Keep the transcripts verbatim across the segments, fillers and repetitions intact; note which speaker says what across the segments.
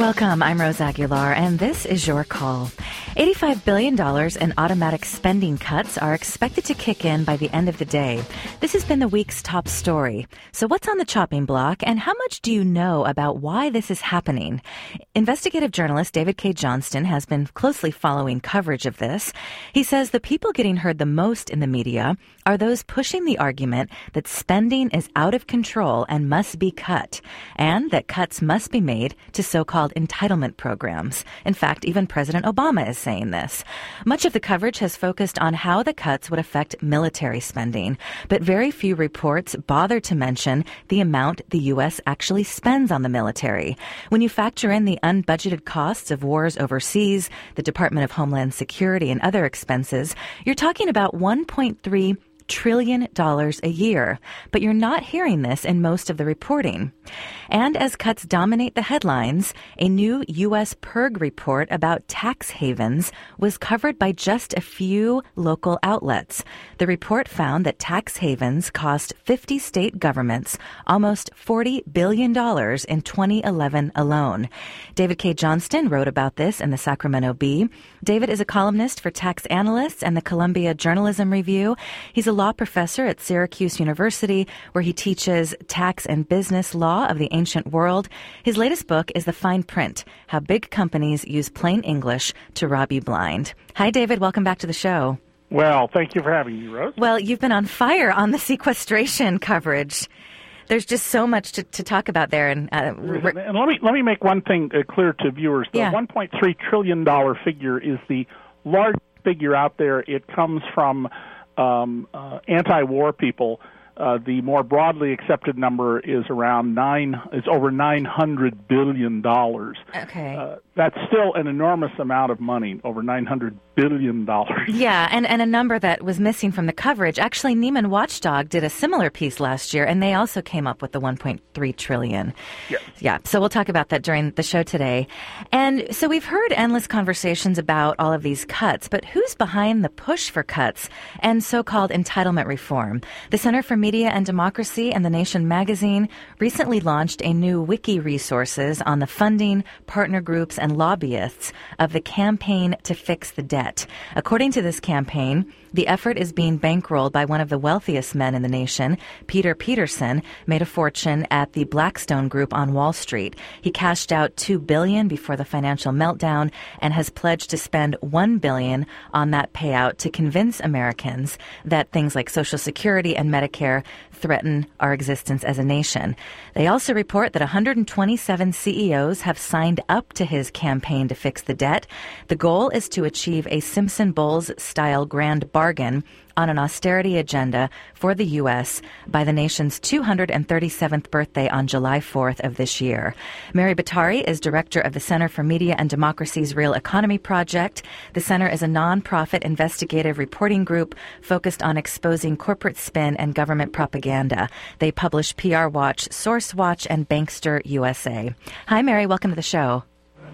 Speaker 1: Welcome. I'm Rose Aguilar, and this is your call. eighty-five billion dollars in automatic spending cuts are expected to kick in by the end of the day. This has been the week's top story. So what's on the chopping block, and how much do you know about why this is happening? Investigative journalist David Cay Johnston has been closely following coverage of this. He says the people getting heard the most in the media are those pushing the argument that spending is out of control and must be cut, and that cuts must be made to so-called entitlement programs. In fact, even President Obama is saying this. Much of the coverage has focused on how the cuts would affect military spending, but very few reports bother to mention the amount the U S actually spends on the military. When you factor in the unbudgeted costs of wars overseas, the Department of Homeland Security, and other expenses, you're talking about one point three trillion dollars a year. But you're not hearing this in most of the reporting. And as cuts dominate the headlines, a new U S PIRG report about tax havens was covered by just a few local outlets. The report found that tax havens cost fifty state governments almost forty billion dollars in twenty eleven alone. David Cay Johnston wrote about this in the Sacramento Bee. David is a columnist for Tax Analysts and the Columbia Journalism Review. He's a law professor at Syracuse University, where he teaches tax and business law of the ancient world. His latest book is The Fine Print: How Big Companies Use Plain English to Rob You Blind. Hi, David. Welcome back to the show.
Speaker 2: Well, thank you for having me, Rose.
Speaker 1: Well, you've been on fire on the sequestration coverage. There's just so much to, to talk about there. And, uh,
Speaker 2: and let me let me make one thing uh, clear to viewers. The
Speaker 1: yeah.
Speaker 2: one point three trillion dollars figure is the largest figure out there. It comes from um, uh, anti-war people. Uh, the more broadly accepted number is around nine. It's over nine hundred billion dollars.
Speaker 1: Okay,
Speaker 2: uh, that's still an enormous amount of money. Over nine hundred billion dollars.
Speaker 1: Yeah, and, and a number that was missing from the coverage. Actually, Neiman Watchdog did a similar piece last year, and they also came up with the one point three trillion dollars.
Speaker 2: Yes.
Speaker 1: Yeah. So we'll talk about that during the show today. And so we've heard endless conversations about all of these cuts, but who's behind the push for cuts and so-called entitlement reform? The Center for Media and Democracy and The Nation magazine recently launched a new wiki resources on the funding, partner groups, and lobbyists of the Campaign to Fix the Debt. According to this campaign, the effort is being bankrolled by one of the wealthiest men in the nation. Peter Peterson made a fortune at the Blackstone Group on Wall Street. He cashed out two billion dollars before the financial meltdown and has pledged to spend one billion dollars on that payout to convince Americans that things like Social Security and Medicare threaten our existence as a nation. They also report that one hundred twenty-seven C E Os have signed up to his campaign to fix the debt. The goal is to achieve a Simpson Bowles-style grand bargain on an austerity agenda for the U S by the nation's two hundred thirty-seventh birthday on July fourth of this year. Mary Bottari is director of the Center for Media and Democracy's Real Economy Project. The center is a nonprofit investigative reporting group focused on exposing corporate spin and government propaganda. They publish P R Watch, Source Watch, and Bankster U S A. Hi, Mary. Welcome to the show.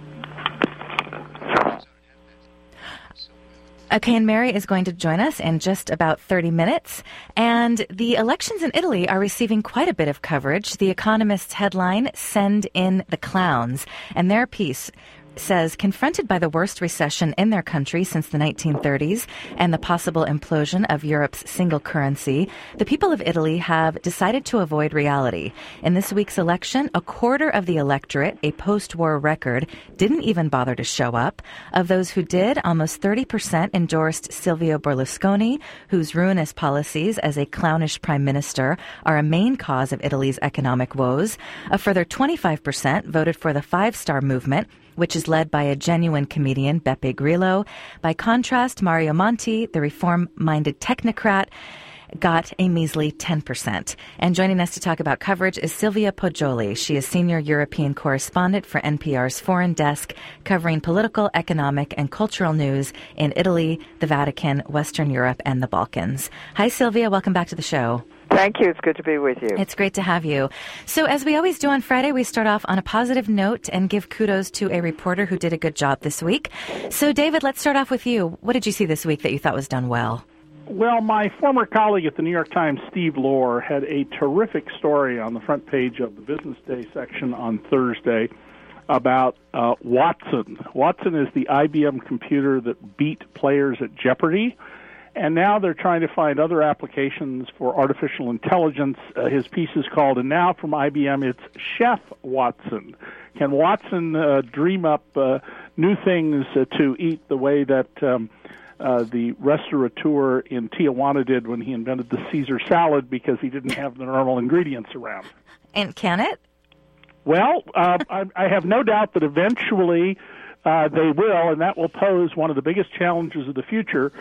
Speaker 1: Okay, and Mary is going to join us in just about thirty minutes. And the elections in Italy are receiving quite a bit of coverage. The Economist's headline, "Send in the Clowns," and their piece says, confronted by the worst recession in their country since the nineteen thirties and the possible implosion of Europe's single currency, the people of Italy have decided to avoid reality. In this week's election, a quarter of the electorate, a post-war record, didn't even bother to show up. Of those who did, almost thirty percent endorsed Silvio Berlusconi, whose ruinous policies as a clownish prime minister are a main cause of Italy's economic woes. A further twenty-five percent voted for the Five-Star Movement, which is led by a genuine comedian, Beppe Grillo. By contrast, Mario Monti, the reform-minded technocrat, got a measly ten percent. And joining us to talk about coverage is Silvia Poggioli. She is senior European correspondent for N P R's Foreign Desk, covering political, economic, and cultural news in Italy, the Vatican, Western Europe, and the Balkans. Hi, Silvia. Welcome back to the show.
Speaker 3: Thank you. It's good to be with you.
Speaker 1: It's great to have you. So as we always do on Friday, we start off on a positive note and give kudos to a reporter who did a good job this week. So, David, let's start off with you. What did you see this week that you thought was done well?
Speaker 2: Well, my former colleague at the New York Times, Steve Lohr, had a terrific story on the front page of the Business Day section on Thursday. about uh, Watson. Watson is the I B M computer that beat players at Jeopardy, and now they're trying to find other applications for artificial intelligence. Uh, his piece is called, and now from I B M, it's Chef Watson. Can Watson uh, dream up uh, new things uh, to eat the way that um, uh, the restaurateur in Tijuana did when he invented the Caesar salad because he didn't have the normal ingredients around?
Speaker 1: And can it?
Speaker 2: Well, uh, I, I have no doubt that eventually uh, they will, and that will pose one of the biggest challenges of the future,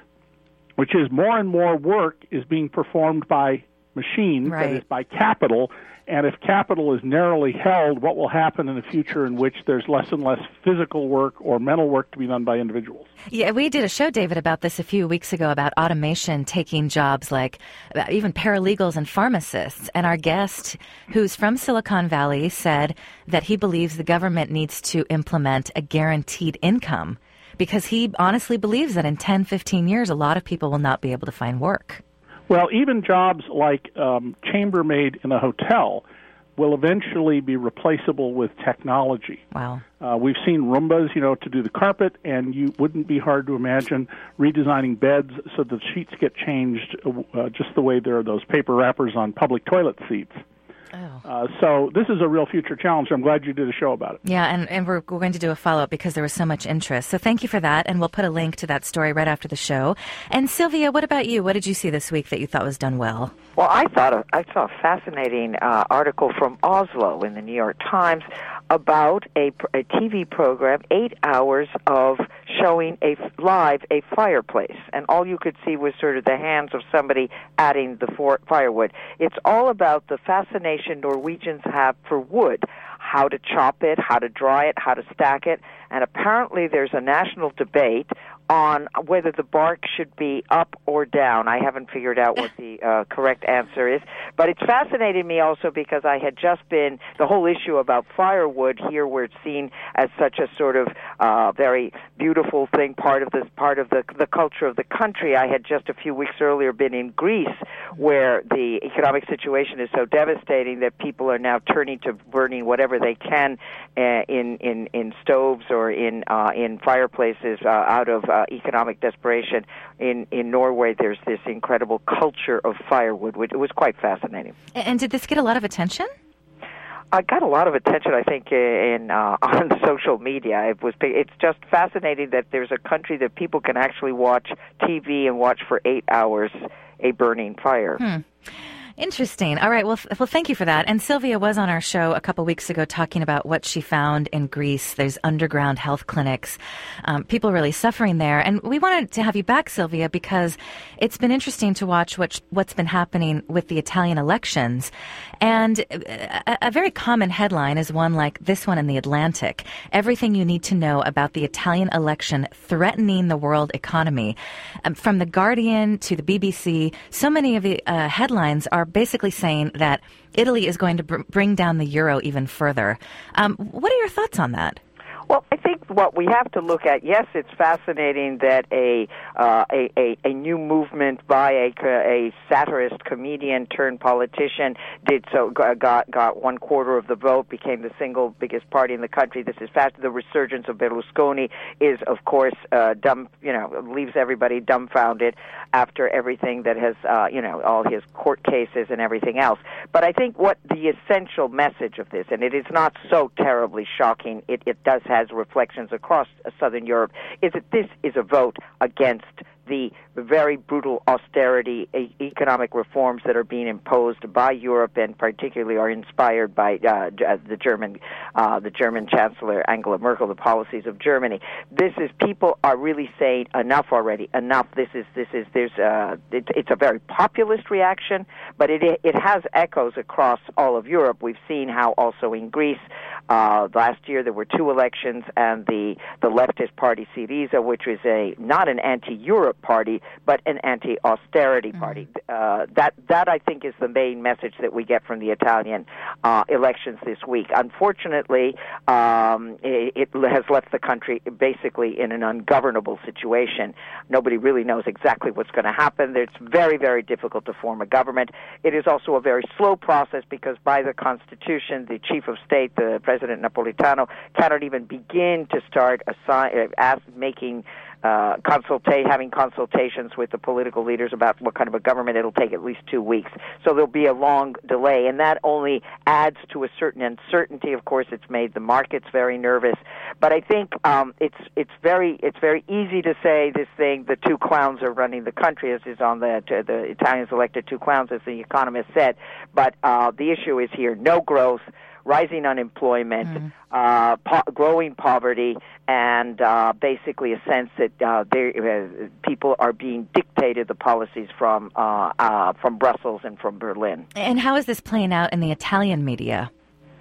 Speaker 2: which is more and more work is being performed by machines,
Speaker 1: right.
Speaker 2: that is, by capital. And if capital is narrowly held, what will happen in a future in which there's less and less physical work or mental work to be done by individuals?
Speaker 1: Yeah, we did a show, David, about this a few weeks ago about automation taking jobs like even paralegals and pharmacists. And our guest, who's from Silicon Valley, said that he believes the government needs to implement a guaranteed income because he honestly believes that in ten, fifteen years, a lot of people will not be able to find work.
Speaker 2: Well, even jobs like um, chambermaid in a hotel will eventually be replaceable with technology.
Speaker 1: Wow.
Speaker 2: Uh, we've seen Roombas, you know, to do the carpet, and you wouldn't be hard to imagine redesigning beds so the sheets get changed uh, just the way there are those paper wrappers on public toilet seats.
Speaker 1: Oh.
Speaker 2: Uh, so this is a real future challenge. I'm glad you did a show about it.
Speaker 1: Yeah, and, and we're, we're going to do a follow-up because there was so much interest. So thank you for that, and we'll put a link to that story right after the show. And Sylvia, what about you? What did you see this week that you thought was done well?
Speaker 3: Well, I thought I saw a fascinating uh, article from Oslo in the New York Times about a, a T V program, eight hours of showing a live a fireplace, and all you could see was sort of the hands of somebody adding the for, firewood. It's all about the fascination Norwegians have for wood, how to chop it, how to dry it, how to stack it, and apparently there's a national debate on whether the bark should be up or down. I haven't figured out what the uh, correct answer is, but it's fascinated me also because I had just been, the whole issue about firewood here where it's seen as such a sort of uh, very beautiful thing, part of this, part of the, the culture of the country. I had just a few weeks earlier been in Greece where the economic situation is so devastating that people are now turning to burning whatever they can uh, in, in, in stoves or in, uh, in fireplaces uh, out of uh, economic desperation. In in Norway, there's this incredible culture of firewood, which was quite fascinating.
Speaker 1: And did this get a lot of attention?
Speaker 3: I got a lot of attention, I think, in uh, on social media. It was it's just fascinating that there's a country that people can actually watch T V and watch for eight hours a burning fire.
Speaker 1: Hmm. Interesting. All right. Well, th- well, thank you for that. And Sylvia was on our show a couple weeks ago talking about what she found in Greece. There's underground health clinics, um, people really suffering there. And we wanted to have you back, Sylvia, because it's been interesting to watch what, what's been happening with the Italian elections. And a, a very common headline is one like this one in The Atlantic. Everything you need to know about the Italian election threatening the world economy. Um, from The Guardian to the B B C, so many of the uh, headlines are basically saying that Italy is going to br- bring down the euro even further. Um, what are your thoughts on that?
Speaker 3: Well, I think what we have to look at, yes, it's fascinating that a uh, a, a, a new movement by a, a satirist, comedian turned politician did so, got got one quarter of the vote, became the single biggest party in the country. This is fast. The resurgence of Berlusconi is, of course, uh, dumb. You know, leaves everybody dumbfounded after everything that has, uh, you know, all his court cases and everything else. But I think what the essential message of this, and it is not so terribly shocking, it, it does have reflections across Southern Europe, is that this is a vote against the very brutal austerity e- economic reforms that are being imposed by Europe and particularly are inspired by uh, the German uh, the German Chancellor Angela Merkel, the policies of Germany. This is people are really saying enough already. Enough. This is this is there's uh, it, it's a very populist reaction, but it it has echoes across all of Europe. We've seen how also in Greece uh, last year there were two elections, and the the leftist party Syriza, which is a not an anti-Europe party, but an anti-austerity mm-hmm. party. Uh, that, that, I think, is the main message that we get from the Italian uh, elections this week. Unfortunately, um, it, it has left the country basically in an ungovernable situation. Nobody really knows exactly what's going to happen. It's very, very difficult to form a government. It is also a very slow process because by the Constitution, the chief of state, the President Napolitano, cannot even begin to start assign, uh, making uh, consultate, having consultations with the political leaders about what kind of a government. It'll take at least two weeks. So there'll be a long delay, and that only adds to a certain uncertainty. Of course, it's made the markets very nervous. But I think um, it's it's very it's very easy to say this thing. The two clowns are running the country, as is on the the Italians elected two clowns, as the Economist said. But uh, the issue is here: no growth, rising unemployment, mm. uh, po- growing poverty, and uh, basically a sense that uh, uh, people are being dictated the policies from uh, uh, from Brussels and from Berlin.
Speaker 1: And how is this playing out in the Italian media?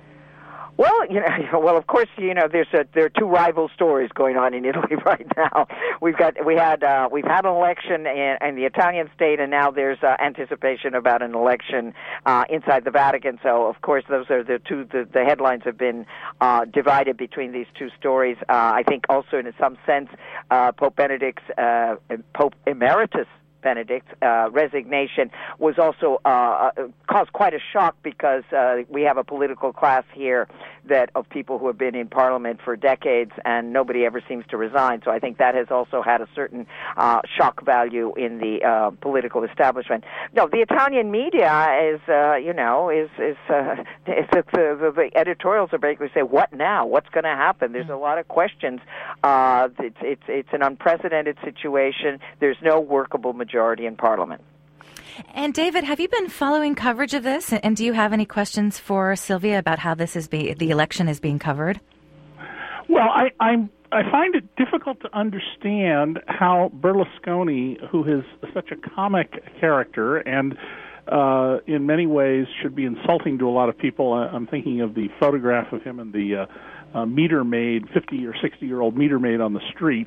Speaker 3: Well, you know, well, of course, you know, there's a, there are two rival stories going on in Italy right now. We've got we had uh, we've had an election in, in the Italian state, and now there's uh, anticipation about an election uh, inside the Vatican. So, of course, those are the two. The, the headlines have been uh, divided between these two stories. Uh, I think also, in some sense, uh, Pope Benedict's uh, Pope Emeritus Benedict's uh, resignation was also uh, caused quite a shock because uh, we have a political class here that of people who have been in Parliament for decades, and nobody ever seems to resign. So I think that has also had a certain uh, shock value in the uh, political establishment. No, the Italian media is, uh, you know, is is uh, it's, it's, uh, the, the editorials are basically say, "What now? What's going to happen?" There's a lot of questions. Uh, it's it's it's an unprecedented situation. There's no workable majority. majority in Parliament.
Speaker 1: And David, have you been following coverage of this? And do you have any questions for Sylvia about how this is be the election is being covered?
Speaker 2: Well, I I'm, I find it difficult to understand how Berlusconi, who is such a comic character and uh, in many ways should be insulting to a lot of people. I'm thinking of the photograph of him and the uh, uh, meter maid, fifty or sixty year old meter maid on the street.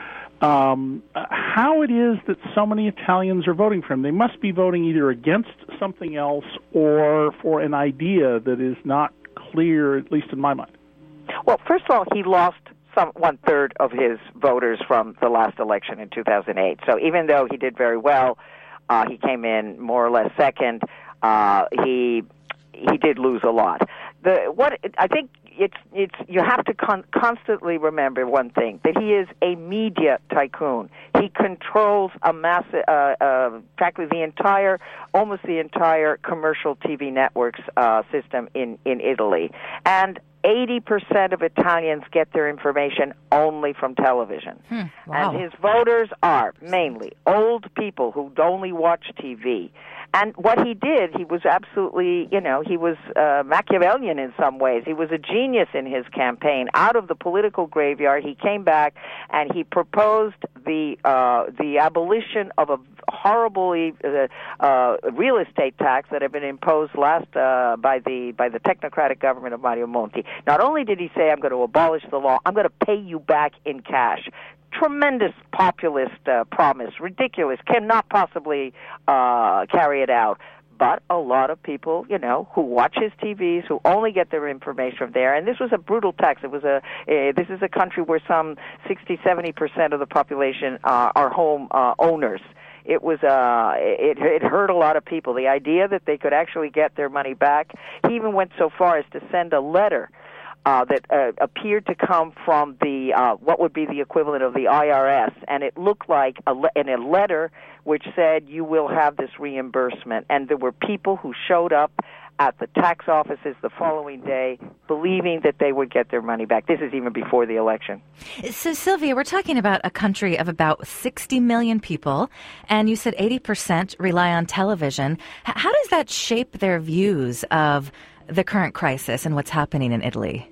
Speaker 2: Um, how it is that so many Italians are voting for him. They must be voting either against something else or for an idea that is not clear, at least in my mind.
Speaker 3: Well, first of all, he lost some one-third of his voters from the last election in two thousand eight. So even though he did very well, uh, he came in more or less second, uh, he he did lose a lot. The what I think it's it's you have to con- constantly remember one thing, that he is a media tycoon. He controls a massive, uh, uh, practically the entire, almost the entire commercial T V networks uh, system in in Italy, and eighty percent of Italians get their information only from television.
Speaker 1: Hmm, wow.
Speaker 3: And his voters are mainly old people who only watch T V. And what he did, he was absolutely, you know, he was uh, Machiavellian in some ways. He was a genius in his campaign. Out of the political graveyard, he came back and he proposed the uh, the abolition of a horribly uh, uh, real estate tax that had been imposed last uh, by the by the technocratic government of Mario Monti. Not only did he say, "I'm going to abolish the law, I'm going to pay you back in cash." Tremendous populist uh, promise, ridiculous, cannot possibly uh, carry it out. But a lot of people, you know, who watch his T Vs, who only get their information from there, and this was a brutal tax. It was a, uh, this is a country where some sixty, seventy percent of the population uh, are home uh, owners. It was, uh, it, it hurt a lot of people. The idea that they could actually get their money back, he even went so far as to send a letter Uh, that uh, appeared to come from the uh, what would be the equivalent of the I R S, and it looked like a le- in a letter which said you will have this reimbursement. And there were people who showed up at the tax offices the following day, believing that they would get their money back. This is even before the election.
Speaker 1: So, Sylvia, we're talking about a country of about sixty million people, and you said eighty percent rely on television. H- how does that shape their views of the current crisis and what's happening in Italy?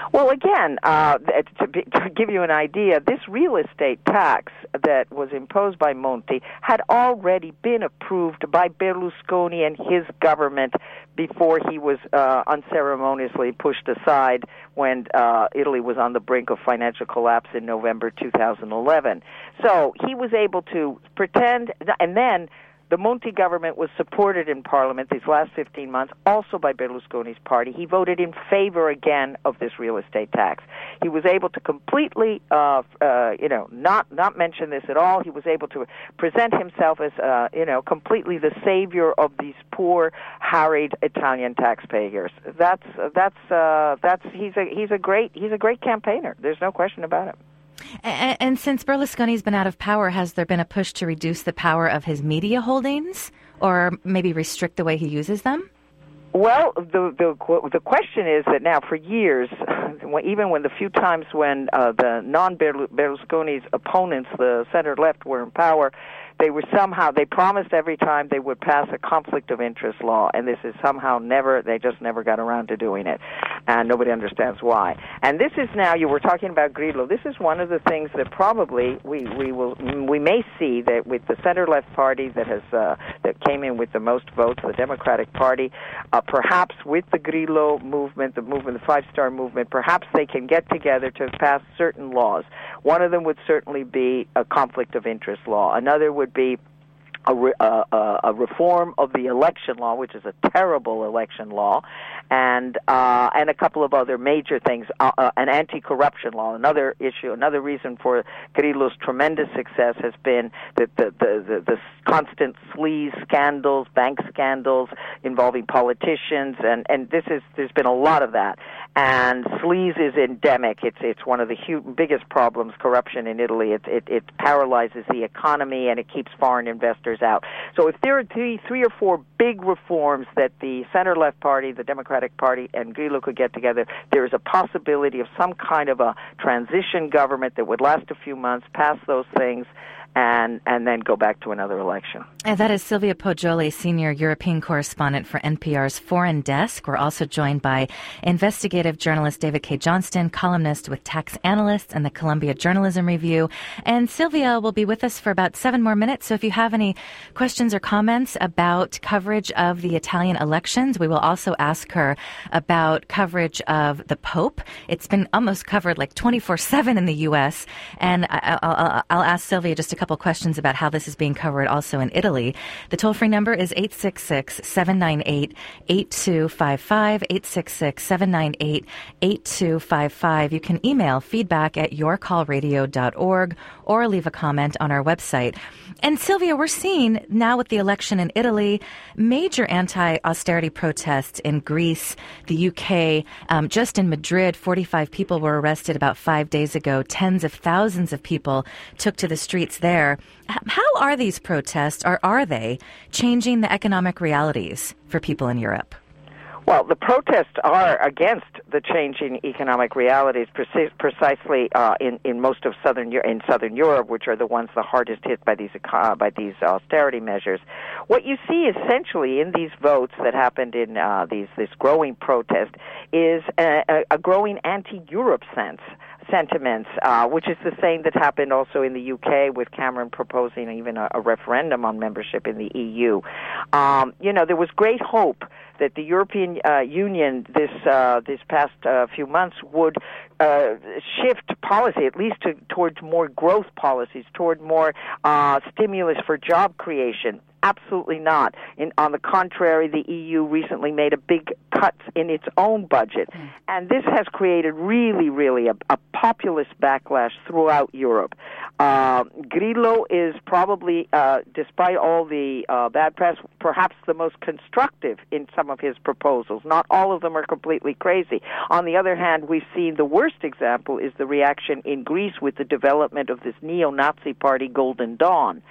Speaker 3: Well, again, uh, to, be, to give you an idea, this real estate tax that was imposed by Monti had already been approved by Berlusconi and his government before he was uh, unceremoniously pushed aside when uh, Italy was on the brink of financial collapse in November two thousand eleven. So he was able to pretend, and then the Monti government was supported in Parliament these last fifteen months also by Berlusconi's party. He voted in favor again of this real estate tax. He was able to completely, uh, uh, you know, not not mention this at all. He was able to present himself as, uh, you know, completely the savior of these poor, harried Italian taxpayers. That's that's uh, that's he's a he's a great he's a great campaigner. There's no question about it.
Speaker 1: And, and since Berlusconi's been out of power, has there been a push to reduce the power of his media holdings or maybe restrict the way he uses them?
Speaker 3: Well, the the the question is that now for years, even when the few times when uh, the non-Berlusconi's opponents, the center-left, were in power, they were somehow, they promised every time they would pass a conflict of interest law, and this is somehow never, they just never got around to doing it, and nobody understands why. And this is now, you were talking about Grillo, this is one of the things that probably we, we will, we may see that with the center-left party that has, uh, that came in with the most votes, the Democratic Party, uh, perhaps with the Grillo movement, the movement, the Five-Star Movement, perhaps they can get together to pass certain laws. One of them would certainly be a conflict of interest law. Another would be a, re, uh, uh, a reform of the election law, which is a terrible election law, and uh, and a couple of other major things. Uh, uh, an anti-corruption law, another issue, another reason for Grillo's tremendous success has been that the the, the, the constant sleaze scandals, bank scandals involving politicians, and, and this is there's been a lot of that. And sleaze is endemic. It's it's one of the huge, biggest problems, corruption in Italy. It, it it paralyzes the economy and it keeps foreign investors out. So if there are three, three or four big reforms that the center-left party, the Democratic Party, and Grillo could get together, there is a possibility of some kind of a transition government that would last a few months, pass those things, and and then go back to another election.
Speaker 1: And that is Silvia Poggioli, Senior European Correspondent for N P R's Foreign Desk. We're also joined by investigative journalist David Cay Johnston, columnist with Tax Analysts and the Columbia Journalism Review. And Silvia will be with us for about seven more minutes, so if you have any questions or comments about coverage of the Italian elections, we will also ask her about coverage of the Pope. It's been almost covered like twenty-four seven in the U S, and I, I'll, I'll ask Silvia just a couple questions about how this is being covered also in Italy. The toll-free number is eight six six, seven nine eight, eight two five five, eight six six, seven nine eight, eight two five five. You can email feedback at your call radio dot org or leave a comment on our website. And Silvia, we're seeing now with the election in Italy, major anti-austerity protests in Greece, the U K. Um, just in Madrid, forty-five people were arrested about five days ago. Tens of thousands of people took to the streets there. How are these protests, or are they, changing the economic realities for people in Europe?
Speaker 3: Well, the protests are against the changing economic realities, precis- precisely uh, in in most of southern in southern Europe, which are the ones the hardest hit by these uh, by these austerity measures. What you see essentially in these votes that happened in uh, these this growing protest is a, a growing anti-Europe sense. sentiments, uh, which is the same that happened also in the U K with Cameron proposing even a, a referendum on membership in the E U. Um, you know, there was great hope that the European uh, Union this uh, this past uh, few months would uh, shift policy, at least to, towards more growth policies, toward more uh, stimulus for job creation. Absolutely not. In, on the contrary, the E U recently made a big cut in its own budget. Mm. And this has created really, really a, a populist backlash throughout Europe. Uh, Grillo is probably, uh, despite all the uh, bad press, perhaps the most constructive in some of his proposals. Not all of them are completely crazy. On the other hand, we've seen the worst example is the reaction in Greece with the development of this neo-Nazi party, Golden Dawn.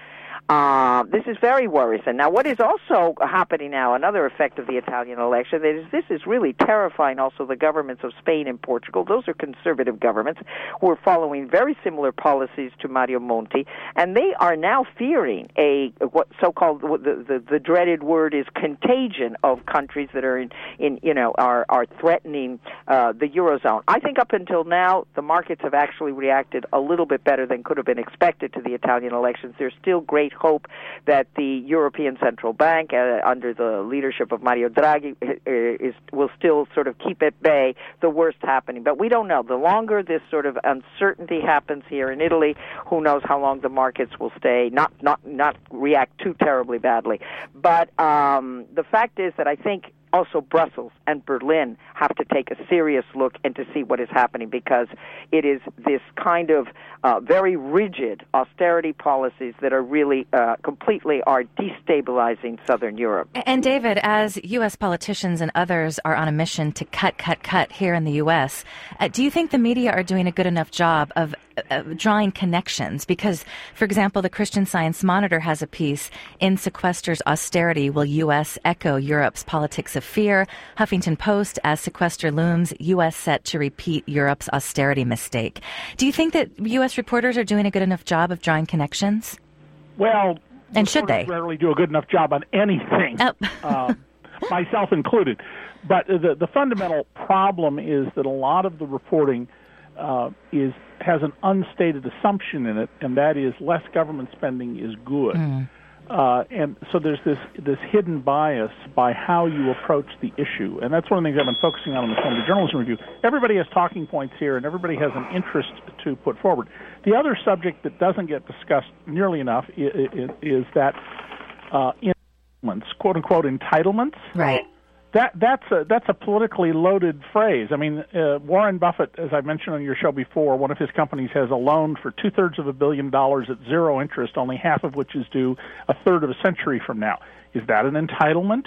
Speaker 3: Uh, this is very worrisome. Now, what is also happening now, another effect of the Italian election, is this is really terrifying also the governments of Spain and Portugal. Those are conservative governments who are following very similar policies to Mario Monti, and they are now fearing a what so-called the, the, the dreaded word is contagion of countries that are in, in you know are are threatening uh, the Eurozone. I think up until now the markets have actually reacted a little bit better than could have been expected to the Italian elections. There's still great hope that the European Central Bank, uh, under the leadership of Mario Draghi, is will still sort of keep at bay the worst happening. But we don't know. The longer this sort of uncertainty happens here in Italy, who knows how long the markets will stay, not not not react too terribly badly. But um, the fact is that I think also Brussels and Berlin have to take a serious look and to see what is happening, because it is this kind of uh, very rigid austerity policies that are really uh, completely are destabilizing Southern Europe.
Speaker 1: And David, as U S politicians and others are on a mission to cut, cut, cut here in the U S, uh, do you think the media are doing a good enough job of uh, drawing connections? Because, for example, the Christian Science Monitor has a piece, "In Sequester's Austerity, Will U S Echo Europe's Politics of Fear?" Huffington Post, "As Sequester Looms, U S Set to Repeat Europe's Austerity Mistake." Do you think that U S reporters are doing a good enough job of drawing connections?
Speaker 2: Well,
Speaker 1: and should they?
Speaker 2: Rarely do a good enough job on anything,
Speaker 1: oh.
Speaker 2: uh, myself included. But the, the fundamental problem is that a lot of the reporting uh, is has an unstated assumption in it, and that is less government spending is good. Mm. Uh, and so there's this this hidden bias by how you approach the issue. And that's one of the things I've been focusing on in the Columbia Journalism Review. Everybody has talking points here, and everybody has an interest to put forward. The other subject that doesn't get discussed nearly enough is, is that uh, entitlements, quote-unquote entitlements.
Speaker 1: Right.
Speaker 2: That that's a that's a politically loaded phrase. I mean, uh, Warren Buffett, as I mentioned on your show before, one of his companies has a loan for two thirds of a billion dollars at zero interest, only half of which is due a third of a century from now. Is that an entitlement?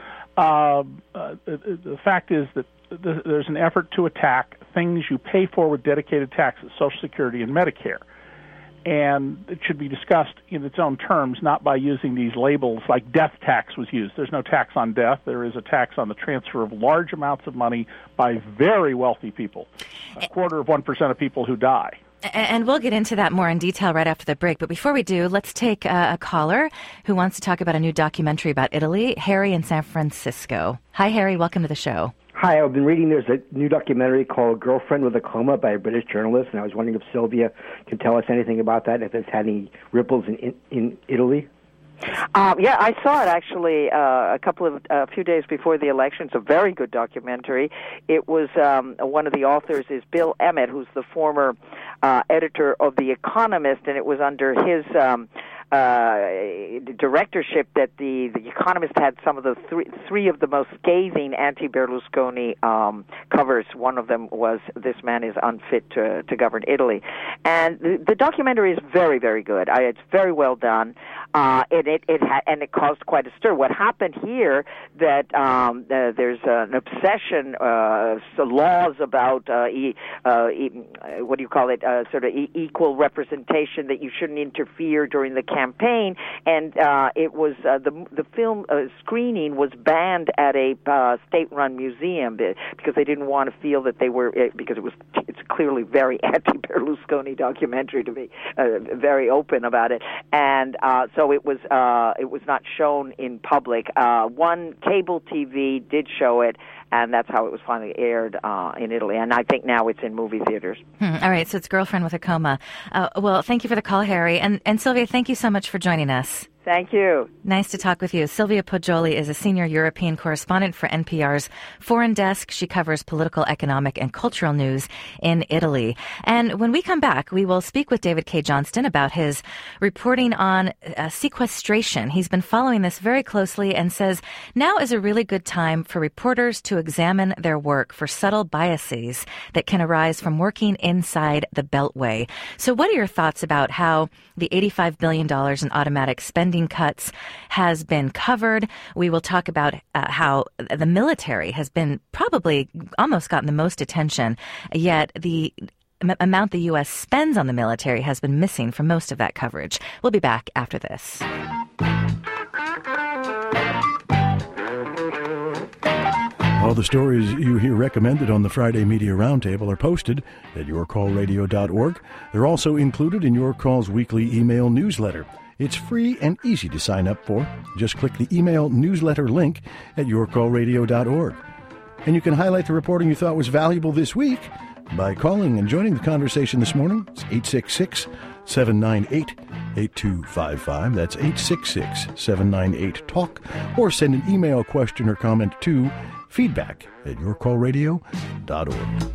Speaker 2: Uh, uh, the, the fact is that th- there's an effort to attack things you pay for with dedicated taxes, Social Security and Medicare. And it should be discussed in its own terms, not by using these labels like death tax was used. There's no tax on death. There is a tax on the transfer of large amounts of money by very wealthy people, a quarter of one percent of people who die.
Speaker 1: And we'll get into that more in detail right after the break. But before we do, let's take a, a caller who wants to talk about a new documentary about Italy, Harry in San Francisco. Hi, Harry. Welcome to the show.
Speaker 4: Hi, I've been reading there's a new documentary called Girlfriend with a Coma by a British journalist, and I was wondering if Sylvia can tell us anything about that, if it's had any ripples in, in, in Italy.
Speaker 3: Um, yeah, I saw it actually uh, a couple of a uh, few days before the election. It's a very good documentary. It was um, one of the authors is Bill Emmett, who's the former uh, editor of The Economist, and it was under his um, uh, directorship that the, the Economist had some of the three, three of the most scathing anti-Berlusconi um, covers. One of them was "This Man is Unfit to, to Govern Italy." And the, the documentary is very, very good. I, it's very well done. Uh, and it, it ha- and it caused quite a stir. What happened here that um, uh, there's an obsession, uh, so laws about uh, e- uh, e- what do you call it, uh, sort of e- equal representation, that you shouldn't interfere during the campaign, and uh, it was uh, the the film uh, screening was banned at a uh, state-run museum because they didn't want to feel that they were because it was it's clearly very anti-Berlusconi documentary to be uh, very open about it, and uh, so. So it was uh, it was not shown in public. Uh, one cable T V did show it, and that's how it was finally aired uh, in Italy. And I think now it's in movie theaters.
Speaker 1: Hmm. All right, so it's Girlfriend with a Coma. Uh, well, thank you for the call, Harry. And, and Sylvia, thank you so much for joining us.
Speaker 3: Thank you.
Speaker 1: Nice to talk with you. Sylvia Poggioli is a senior European correspondent for N P R's Foreign Desk. She covers political, economic, and cultural news in Italy. And when we come back, we will speak with David Cay Johnston about his reporting on uh, sequestration. He's been following this very closely and says now is a really good time for reporters to examine their work for subtle biases that can arise from working inside the Beltway. So what are your thoughts about how the eighty-five billion dollars in automatic spending cuts has been covered? We will talk about uh, how the military has been probably almost gotten the most attention, yet the m- amount the U S spends on the military has been missing from most of that coverage. We'll be back after this.
Speaker 5: All the stories you hear recommended on the Friday Media Roundtable are posted at your call radio dot org. They're also included in Your Call's weekly email newsletter. It's free and easy to sign up for. Just click the email newsletter link at your call radio dot org. And you can highlight the reporting you thought was valuable this week by calling and joining the conversation this morning. It's eight six six, seven nine eight, eight two five five. That's eight six six, seven nine eight, talk. Or send an email question or comment to feedback at your call radio dot org.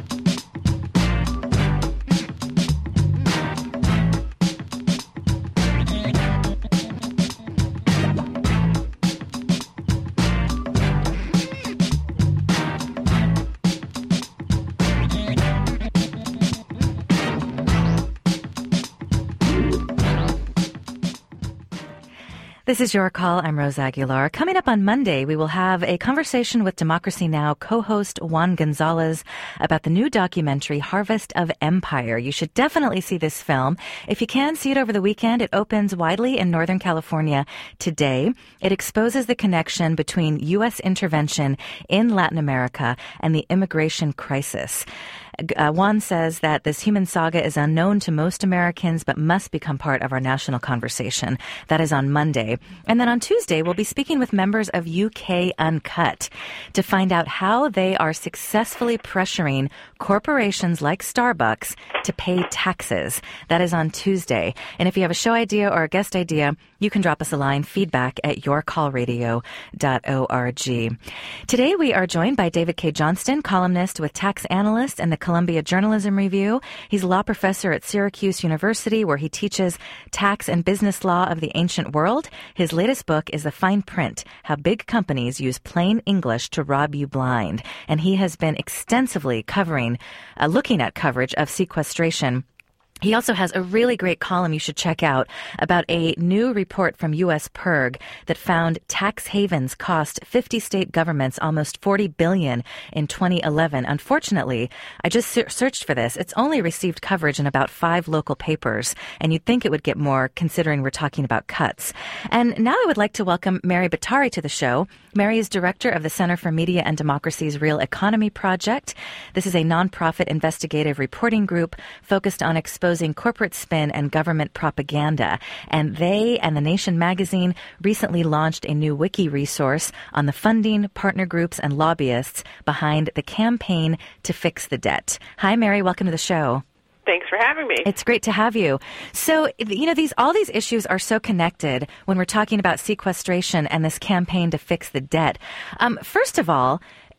Speaker 1: This is Your Call. I'm Rose Aguilar. Coming up on Monday, we will have a conversation with Democracy Now! Co-host Juan Gonzalez about the new documentary Harvest of Empire. You should definitely see this film. If you can, see it over the weekend. It opens widely in Northern California today. It exposes the connection between U S intervention in Latin America and the immigration crisis. Uh, Juan says that this human saga is unknown to most Americans, but must become part of our national conversation. That is on Monday. And then on Tuesday, we'll be speaking with members of U K Uncut to find out how they are successfully pressuring corporations like Starbucks to pay taxes. That is on Tuesday. And if you have a show idea or a guest idea, you can drop us a line, feedback at your call radio dot org. Today, we are joined by David K. Johnston, columnist with Tax Analyst and the Columbia Journalism Review. He's a law professor at Syracuse University, where he teaches tax and business law of the ancient world. His latest book is The Fine Print, How Big Companies Use Plain English to Rob You Blind. And he has been extensively covering, uh, looking at coverage of sequestration. He also has a really great column you should check out about a new report from U S P R G that found tax havens cost fifty state governments almost forty billion dollars in twenty eleven. Unfortunately, I just ser- searched for this. It's only received coverage in about five local papers, and you'd think it would get more considering we're talking about cuts. And now I would like to welcome Mary Bottari to the show. Mary is director of the Center for Media and Democracy's Real Economy Project. This is a nonprofit investigative reporting group focused on exposing corporate spin and government propaganda. And they and The Nation magazine recently launched a new wiki resource on the funding, partner groups, and lobbyists behind the campaign to fix the debt. Hi, Mary. Welcome to the show.
Speaker 6: Thanks for having me.
Speaker 1: It's great to have you. So, you know, these all these issues are so connected when we're talking about sequestration and this campaign to fix the debt. Um, first of all,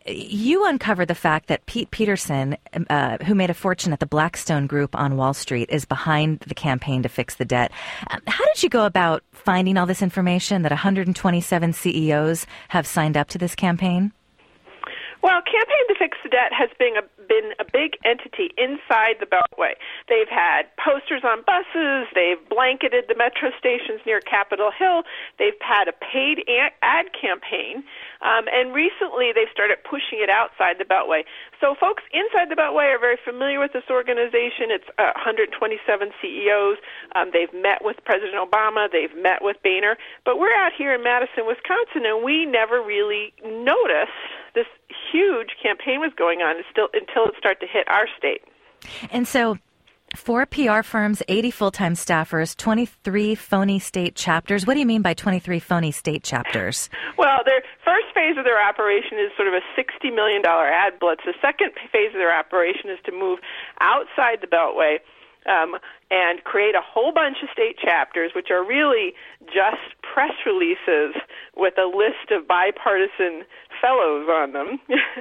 Speaker 1: you uncovered the fact that Pete Peterson, uh, who made a fortune at the Blackstone Group on Wall Street, is behind the campaign to fix the debt. Um, how did you go about finding all this information that one hundred twenty-seven C E Os have signed up to this campaign?
Speaker 6: Well, Campaign to Fix the Debt has been a, been a big entity inside the Beltway. They've had posters on buses. They've blanketed the metro stations near Capitol Hill. They've had a paid ad campaign. Um, and recently they've started pushing it outside the Beltway. So folks inside the Beltway are very familiar with this organization. It's uh, one hundred twenty-seven C E Os. Um, they've met with President Obama. They've met with Boehner. But we're out here in Madison, Wisconsin, and we never really noticed this huge campaign was going on still, until it started to hit our state.
Speaker 1: And so four P R firms, eighty full-time staffers, twenty-three phony state chapters. What do you mean by twenty-three phony state chapters?
Speaker 6: Well, their first phase of their operation is sort of a sixty million dollars ad blitz. The second phase of their operation is to move outside the Beltway um, and create a whole bunch of state chapters, which are really just press releases with a list of bipartisan fellows on them.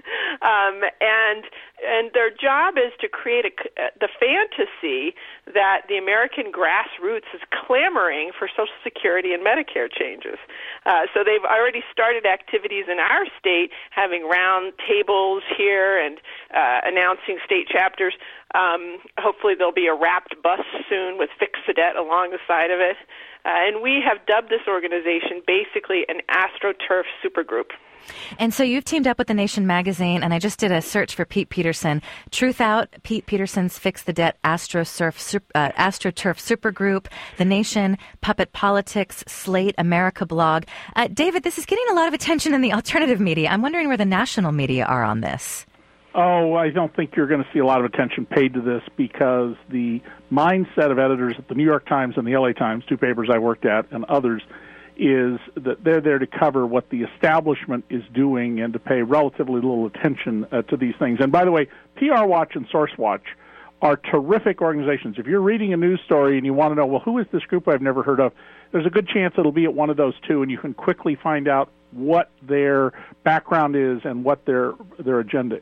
Speaker 6: um, and and their job is to create a, uh, the fantasy that the American grassroots is clamoring for Social Security and Medicare changes. Uh, so they've already started activities in our state, having round tables here and uh, announcing state chapters. Um, hopefully there'll be a wrapped bus soon with Fix the Debt along the side of it. Uh, and we have dubbed this organization basically an AstroTurf supergroup.
Speaker 1: And so you've teamed up with The Nation magazine, and I just did a search for Pete Peterson. Truth Out, Pete Peterson's Fix the Debt AstroSurf, uh, AstroTurf Supergroup, The Nation, Puppet Politics, Slate, America Blog. Uh, David, this is getting a lot of attention in the alternative media. I'm wondering where the national media are on this.
Speaker 2: Oh, I don't think you're going to see a lot of attention paid to this because the mindset of editors at the New York Times and the L A Times, two papers I worked at, and others, is that they're there to cover what the establishment is doing and to pay relatively little attention uh, to these things. And by the way, P R Watch and Source Watch are terrific organizations. If you're reading a news story and you want to know, well, who is this group I've never heard of, there's a good chance it'll be at one of those two, and you can quickly find out what their background is and what their their agenda is.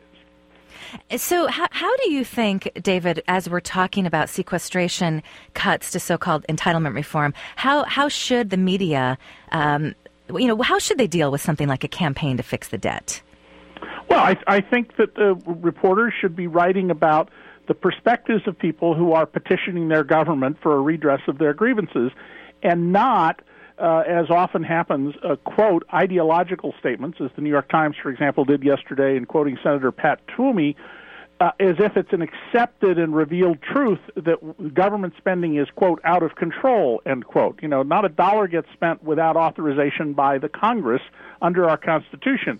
Speaker 1: So how, how do you think, David, as we're talking about sequestration cuts to so-called entitlement reform, how how should the media, um, you know, how should they deal with something like a campaign to fix the debt?
Speaker 2: Well, I, I think that the reporters should be writing about the perspectives of people who are petitioning their government for a redress of their grievances and not, uh, as often happens, uh, quote, ideological statements, as the New York Times, for example, did yesterday in quoting Senator Pat Toomey, uh, as if it's an accepted and revealed truth that government spending is, quote, out of control, end quote. You know, not a dollar gets spent without authorization by the Congress under our Constitution.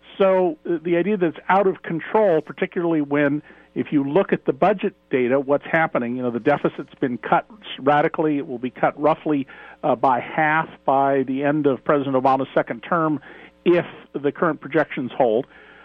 Speaker 2: So uh, the idea that it's out of control, particularly when, if you look at the budget data, what's happening, you know, the deficit's been cut radically. It will be cut roughly uh, by half by the end of President Obama's second term if the current projections hold.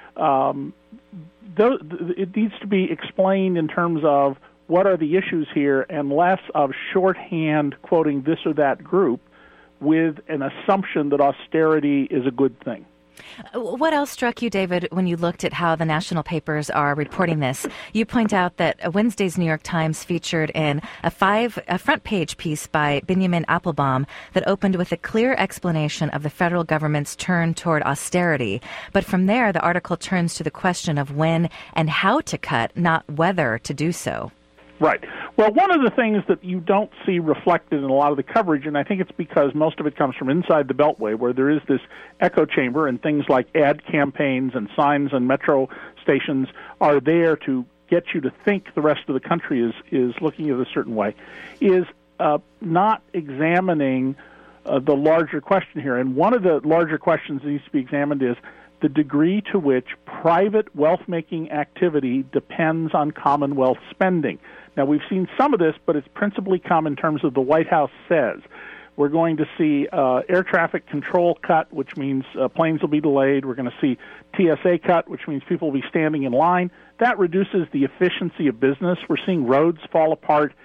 Speaker 2: Um, th- it needs to be explained in terms of what are the issues here and less of shorthand quoting this or that group with an assumption that austerity is a good thing.
Speaker 1: What else struck you, David, when you looked at how the national papers are reporting this? You point out that Wednesday's New York Times featured in a five a front page piece by Benjamin Applebaum that opened with a clear explanation of the federal government's turn toward austerity. But from there, the article turns to the question of when and how to cut, not whether to do so.
Speaker 2: Right. Well, one of the things that you don't see reflected in a lot of the coverage, and I think it's because most of it comes from inside the Beltway, where there is this echo chamber and things like ad campaigns and signs and metro stations are there to get you to think the rest of the country is, is looking at a certain way, is uh, not examining uh, the larger question here. And one of the larger questions that needs to be examined is the degree to which private wealth-making activity depends on Commonwealth spending. Now, we've seen some of this, but it's principally come in terms of the White House says. We're going to see uh, air traffic control cut, which means uh, planes will be delayed. We're going to see T S A cut, which means people will be standing in line. That reduces the efficiency of business. We're seeing roads fall apart.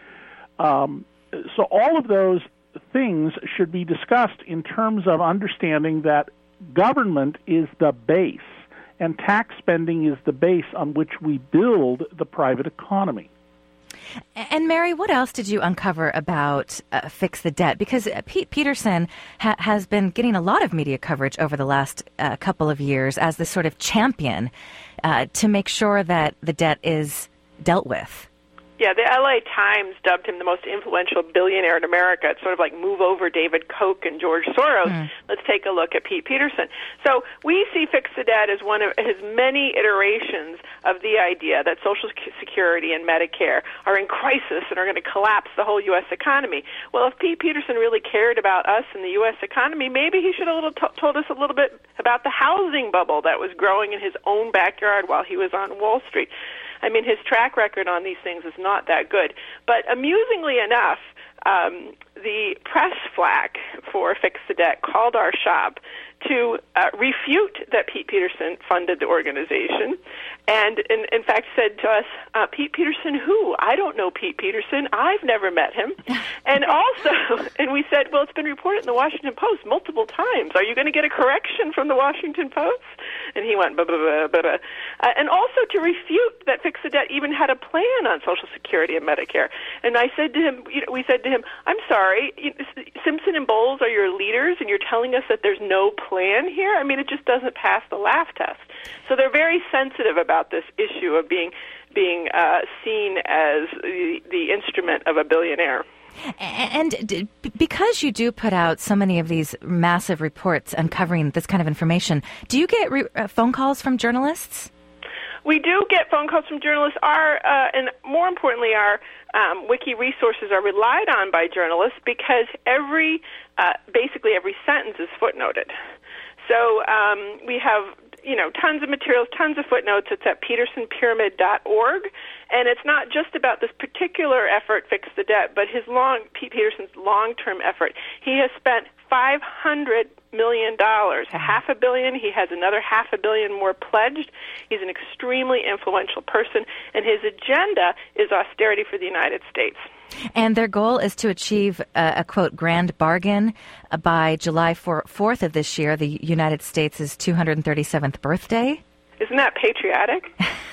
Speaker 2: Um, so all of those things should be discussed in terms of understanding that government is the base, and tax spending is the base on which we build the private economy.
Speaker 1: And Mary, what else did you uncover about uh, Fix the Debt? Because Pete Peterson ha- has been getting a lot of media coverage over the last uh, couple of years as this sort of champion uh, to make sure that the debt is dealt with.
Speaker 6: Yeah, the L A Times dubbed him the most influential billionaire in America. It's sort of like move over David Koch and George Soros. Mm. Let's take a look at Pete Peterson. So we see Fix the Debt as one of his many iterations of the idea that Social Security and Medicare are in crisis and are going to collapse the whole U S economy. Well, if Pete Peterson really cared about us and the U S economy, maybe he should have little t- told us a little bit about the housing bubble that was growing in his own backyard while he was on Wall Street. I mean, his track record on these things is not that good. But amusingly enough, um, the press flack for Fix the Debt called our shop to uh, refute that Pete Peterson funded the organization and, in, in fact, said to us, uh, Pete Peterson who? I don't know Pete Peterson. I've never met him. And also, and we said, well, it's been reported in the Washington Post multiple times. Are you going to get a correction from the Washington Post? And he went, blah, blah, blah, blah, blah. Uh, and also to refute that Fix the Debt even had a plan on Social Security and Medicare. And I said to him, you know, we said to him, I'm sorry, Simpson and Bowles are your leaders, and you're telling us that there's no plan here? I mean, it just doesn't pass the laugh test. So they're very sensitive about this issue of being being uh, seen as the, the instrument of a billionaire.
Speaker 1: And because you do put out so many of these massive reports uncovering this kind of information, do you get re- uh, phone calls from journalists?
Speaker 6: We do get phone calls from journalists. Our uh, and more importantly, our um, wiki resources are relied on by journalists because every, uh, basically every sentence is footnoted. So um, we have, you know, tons of materials, tons of footnotes. It's at peterson pyramid dot org, and it's not just about this particular effort, Fix the Debt, but his long, Pete Peterson's long-term effort. He has spent five hundred million dollars, a half a billion. He has another half a billion more pledged. He's an extremely influential person, and his agenda is austerity for the United States.
Speaker 1: And their goal is to achieve a, a quote, grand bargain uh, by July fourth of this year, the United States' two hundred thirty-seventh birthday.
Speaker 6: Isn't that patriotic?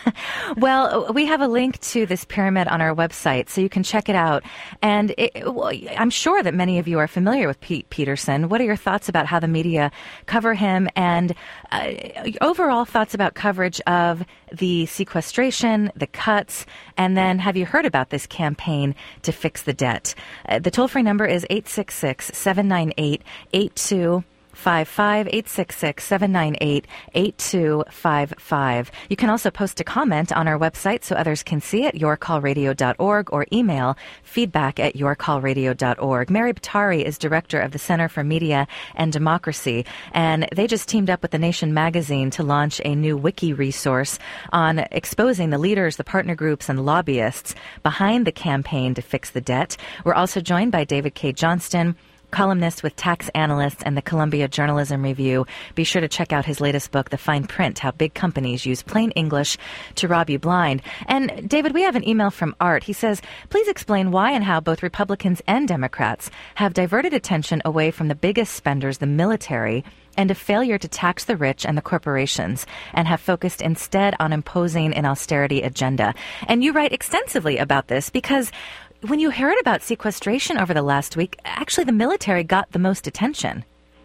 Speaker 1: Well, we have a link to this pyramid on our website, so you can check it out. And it, well, I'm sure that many of you are familiar with Pete Peterson. What are your thoughts about how the media cover him, and uh, overall thoughts about coverage of the sequestration, the cuts, and then have you heard about this campaign to fix the debt? Uh, the toll-free number is eight six six, seven nine eight, eight two five five, eight six six, seven nine eight, eight two five five. You can also post a comment on our website so others can see it, your call radio dot org, or email feedback at your call radio dot org. Mary Batari is director of the Center for Media and Democracy, and they just teamed up with The Nation magazine to launch a new wiki resource on exposing the leaders, the partner groups, and lobbyists behind the campaign to fix the debt. We're also joined by David K. Johnston, columnist with Tax Analysts and the Columbia Journalism Review. Be sure to check out his latest book, The Fine Print, How Big Companies Use Plain English to Rob You Blind. And David, we have an email from Art. He says, please explain why and how both Republicans and Democrats have diverted attention away from the biggest spenders, the military, and a failure to tax the rich and the corporations, and have focused instead on imposing an austerity agenda. And you write extensively about this because when you heard about sequestration over the last week, actually the military got the most attention.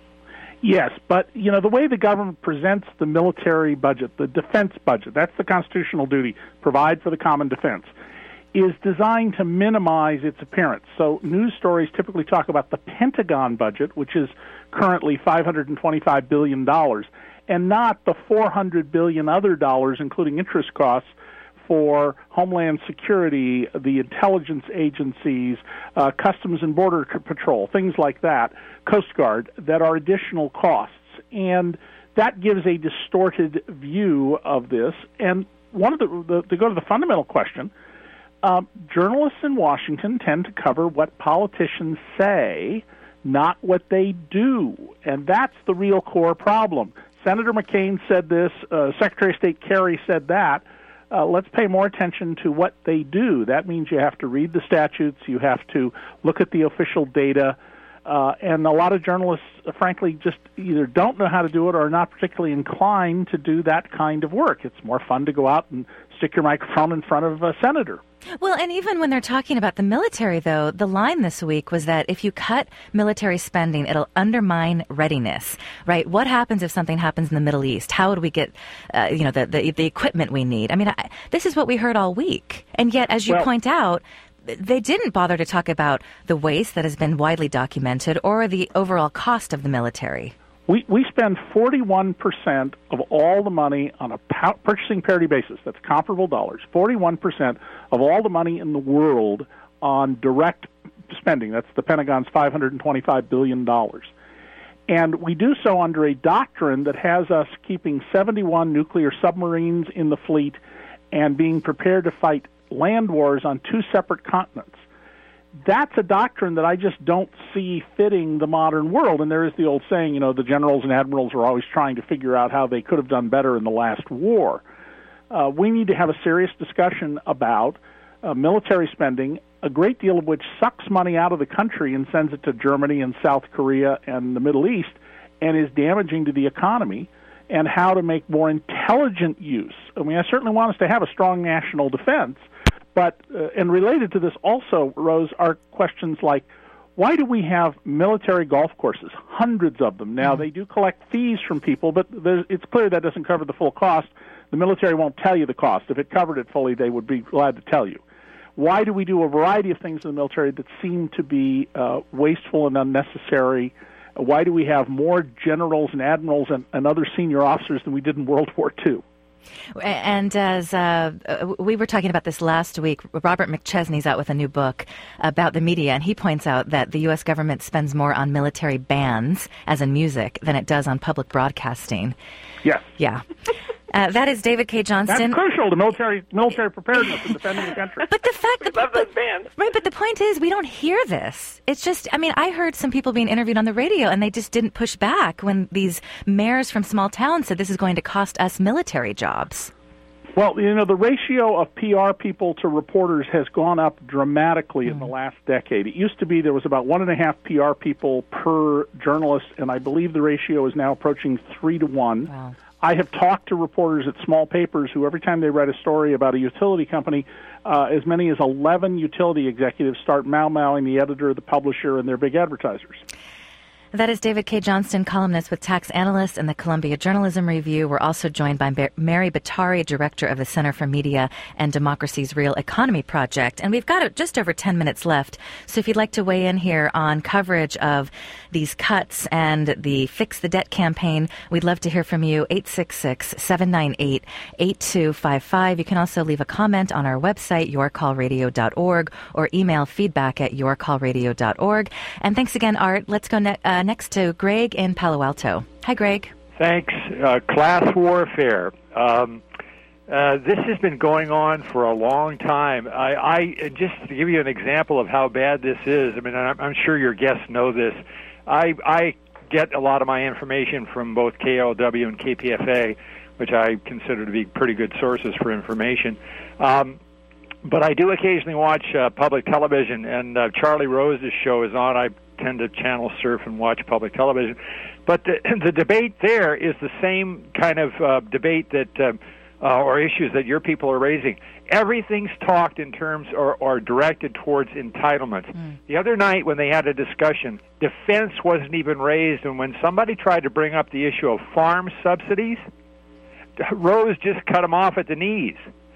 Speaker 2: Yes, but, you know, the way the government presents the military budget, the defense budget, that's the constitutional duty, provide for the common defense, is designed to minimize its appearance. So news stories typically talk about the Pentagon budget, which is currently five hundred twenty-five billion dollars, and not the four hundred billion dollars other dollars, including interest costs, for Homeland Security, the intelligence agencies, uh, Customs and Border Patrol, things like that, Coast Guard, that are additional costs. And that gives a distorted view of this. And one of the, the to go to the fundamental question, um, journalists in Washington tend to cover what politicians say, not what they do. And that's the real core problem. Senator McCain said this, uh, Secretary of State Kerry said that. Uh, let's pay more attention to what they do. That means you have to read the statutes, you have to look at the official data, uh, and a lot of journalists, uh, frankly, just either don't know how to do it or are not particularly inclined to do that kind of work. It's more fun to go out and stick your microphone in front of a senator.
Speaker 1: Well, and even when they're talking about the military, though, the line this week was that if you cut military spending, it'll undermine readiness, right? What happens if something happens in the Middle East? How would we get, uh, you know, the, the the equipment we need? I mean, I, this is what we heard all week. And yet, as you
Speaker 2: well, point
Speaker 1: out, they didn't bother to talk about the waste that has been widely documented or the overall cost of the military.
Speaker 2: We we spend forty-one percent of all the money on a purchasing parity basis, that's comparable dollars, forty-one percent of all the money in the world on direct spending. That's the Pentagon's five hundred twenty-five billion dollars. And we do so under a doctrine that has us keeping seventy-one nuclear submarines in the fleet and being prepared to fight land wars on two separate continents. That's a doctrine that I just don't see fitting the modern world. And there is the old saying, you know, the generals and admirals are always trying to figure out how they could have done better in the last war. Uh, we need to have a serious discussion about uh, military spending, a great deal of which sucks money out of the country and sends it to Germany and South Korea and the Middle East and is damaging to the economy, and how to make more intelligent use. I mean, I certainly want us to have a strong national defense, but, uh, and related to this also, Rose, are questions like, why do we have military golf courses, hundreds of them? Now, mm-hmm. they do collect fees from people, but it's clear that doesn't cover the full cost. The military won't tell you the cost. If it covered it fully, they would be glad to tell you. Why do we do a variety of things in the military that seem to be uh, wasteful and unnecessary? Why do we have more generals and admirals and, and other senior officers than we did in World War Two?
Speaker 1: And as uh, we were talking about this last week, Robert McChesney's out with a new book about the media, and he points out that the U S government spends more on military bands, as in music, than it does on public broadcasting.
Speaker 2: Yes.
Speaker 1: Yeah. Uh, that is David Cay Johnston.
Speaker 2: That's crucial to military military preparedness and defending the country.
Speaker 1: But the fact that
Speaker 6: love those bands.
Speaker 1: Right, but the point is we don't hear this. It's just, I mean, I heard some people being interviewed on the radio and they just didn't push back when these mayors from small towns said this is going to cost us military jobs.
Speaker 2: Well, you know, the ratio of P R people to reporters has gone up dramatically mm. in the last decade. It used to be there was about one and a half P R people per journalist, and I believe the ratio is now approaching three to one.
Speaker 1: Wow.
Speaker 2: I have talked to reporters at small papers who, every time they write a story about a utility company, uh, as many as eleven utility executives start mau-mauing the editor, the publisher, and their big advertisers.
Speaker 1: That is David Cay Johnston, columnist with Tax Analyst and the Columbia Journalism Review. We're also joined by Mary Bottari, director of the Center for Media and Democracy's Real Economy Project. And we've got just over ten minutes left. So if you'd like to weigh in here on coverage of these cuts and the Fix the Debt campaign, we'd love to hear from you. eight six six, seven nine eight, eight two five five. You can also leave a comment on our website, your call radio dot org, or email feedback at your call radio dot org. And thanks again, Art. Let's go ne- uh, next to Greg in Palo Alto. Hi, Greg.
Speaker 7: Thanks. Uh, class warfare. Um, uh, this has been going on for a long time. I, I just to give you an example of how bad this is. I mean, I'm, I'm sure your guests know this. I, I get a lot of my information from both K L W and K P F A, which I consider to be pretty good sources for information. Um, but I do occasionally watch uh, public television, and uh, Charlie Rose's show is on. I tend to channel surf and watch public television. But the, the debate there is the same kind of uh, debate that uh, uh, or issues that your people are raising. Everything's talked in terms or, or directed towards entitlements. Mm. The other night when they had a discussion, defense wasn't even raised, and when somebody tried to bring up the issue of farm subsidies, Rose just cut them off at the knees.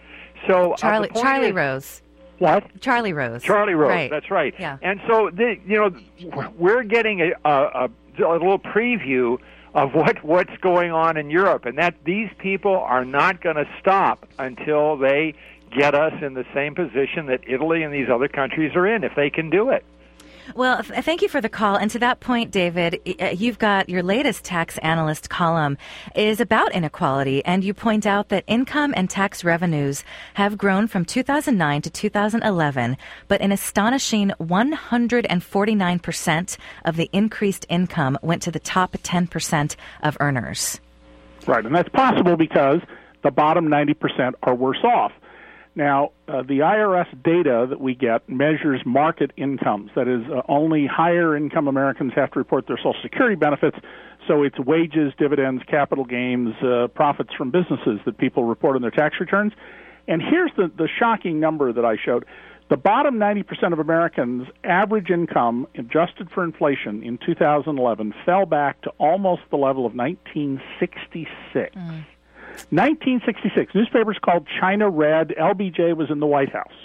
Speaker 7: So
Speaker 1: Charlie,
Speaker 7: uh,
Speaker 1: Charlie
Speaker 7: is,
Speaker 1: Rose.
Speaker 7: What?
Speaker 1: Charlie Rose.
Speaker 7: Charlie Rose,
Speaker 1: right.
Speaker 7: That's right.
Speaker 1: Yeah.
Speaker 7: And so, the, you know, we're getting a, a, a little preview of what, what's going on in Europe, and that these people are not going to stop until they get us in the same position that Italy and these other countries are in, if they can do it.
Speaker 1: Well, th- thank you for the call. And to that point, David, you've got your latest Tax Analyst column is about inequality, and you point out that income and tax revenues have grown from two thousand nine to two thousand eleven, but an astonishing one hundred forty-nine percent of the increased income went to the top ten percent of earners.
Speaker 2: Right, and that's possible because the bottom ninety percent are worse off. Now, uh, the I R S data that we get measures market incomes. That is, uh, only higher-income Americans have to report their Social Security benefits, so it's wages, dividends, capital gains, uh, profits from businesses that people report on their tax returns. And here's the, the shocking number that I showed. The bottom ninety percent of Americans' average income, adjusted for inflation, in two thousand eleven fell back to almost the level of nineteen sixty-six. Mm. nineteen sixty-six, newspapers called China Red. L B J was in the White House.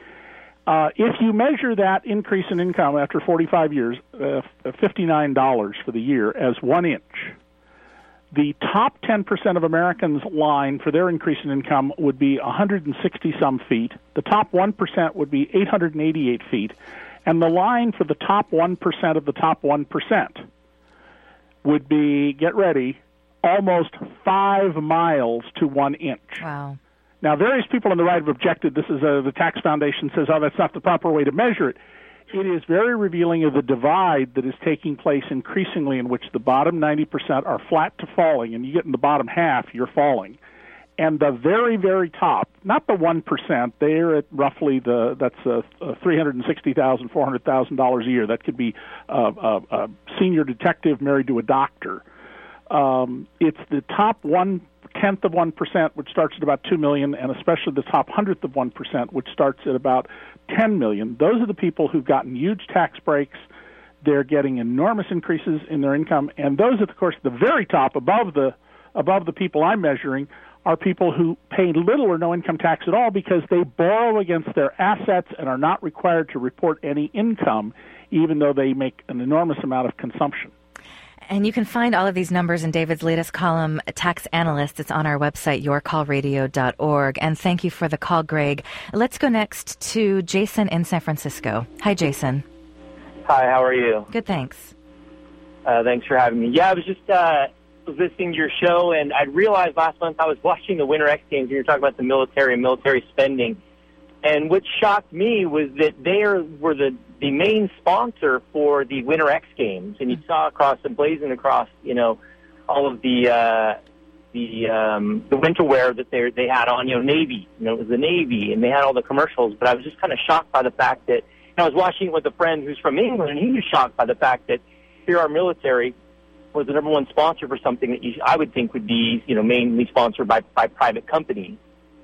Speaker 2: Uh, if you measure that increase in income after forty-five years, uh, fifty-nine dollars for the year, as one inch, the top ten percent of Americans' line for their increase in income would be one hundred sixty-some feet. The top one percent would be eight hundred eighty-eight feet. And the line for the top one percent of the top one percent would be, get ready, almost five miles to one inch.
Speaker 1: Wow.
Speaker 2: Now, various people on the right have objected. This is a, the Tax Foundation says, oh, that's not the proper way to measure it. It is very revealing of the divide that is taking place increasingly, in which the bottom ninety percent are flat to falling, and you get in the bottom half, you're falling. And the very, very top, not the one percent, they're at roughly the, that's uh, uh, three hundred sixty thousand dollars, four hundred thousand dollars a year. That could be uh, a, a senior detective married to a doctor. Um, it's the top one tenth of one percent, which starts at about two million dollars, and especially the top hundredth of one percent, which starts at about ten million dollars. Those are the people who've gotten huge tax breaks. They're getting enormous increases in their income, and those, of course, the very top above the above the people I'm measuring are people who pay little or no income tax at all because they borrow against their assets and are not required to report any income, even though they make an enormous amount of consumption.
Speaker 1: And you can find all of these numbers in David's latest column, Tax Analyst. It's on our website, your call radio dot org. And thank you for the call, Greg. Let's go next to Jason in San Francisco. Hi, Jason.
Speaker 8: Hi, how are you?
Speaker 1: Good, thanks.
Speaker 8: Uh, thanks for having me. Yeah, I was just uh, listening to your show, and I realized last month I was watching the Winter X Games, and you were talking about the military and military spending. And what shocked me was that they are, were the, the main sponsor for the Winter X Games, and you saw across the blazing across, you know, all of the uh, the um, the winter wear that they they had on, you know, Navy, you know, it was the Navy, and they had all the commercials. But I was just kind of shocked by the fact that, and I was watching it with a friend who's from England, and he was shocked by the fact that here our military was the number one sponsor for something that you, I would think would be, you know, mainly sponsored by by private companies.